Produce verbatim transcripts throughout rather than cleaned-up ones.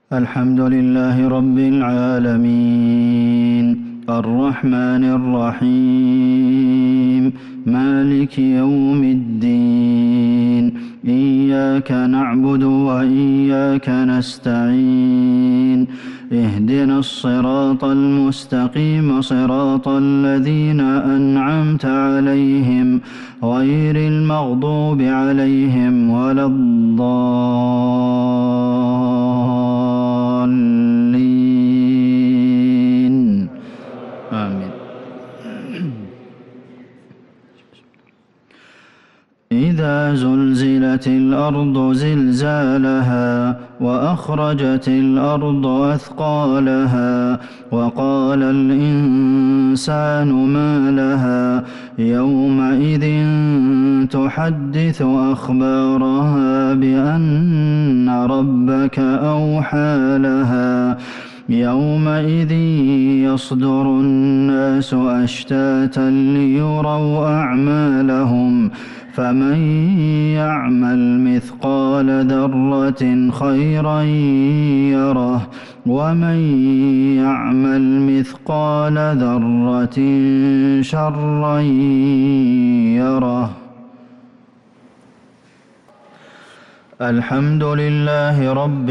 الحمد لله رب العالمين الرحمن الرحيم مالك يوم الدين إياك نعبد وإياك نستعين اهدنا الصراط المستقيم صراط الذين أنعمت عليهم غير المغضوب عليهم ولا الضالين آمين. إذا زلزلت الأرض زلزالها وأخرجت الأرض أثقالها وقال الإنسان ما لها يومئذ تحدث أخبارها بأن ربك أوحى لها يومئذ يصدر الناس أشتاتا ليروا أعمالهم فمن يعمل مثقال ذرة خيرا يره ومن يعمل مثقال ذرة شرا يره. الحمد لله رب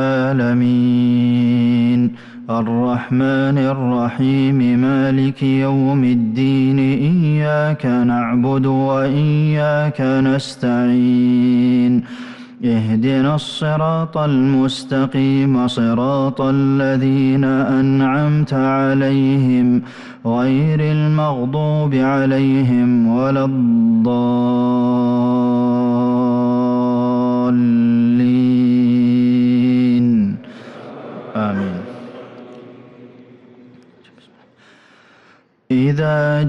العالمين الرحمن الرحيم مالك يوم الدين إياك نعبد وإياك نستعين اهدنا الصراط المستقيم صراط الذين أنعمت عليهم غير المغضوب عليهم ولا الضالين آمين. إذا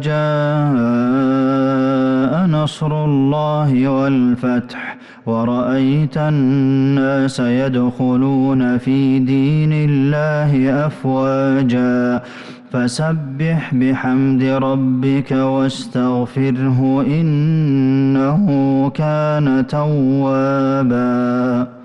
جاء نصر الله والفتح ورأيت الناس يدخلون في دين الله أفواجا فسبح بحمد ربك واستغفره إنه كان توابا.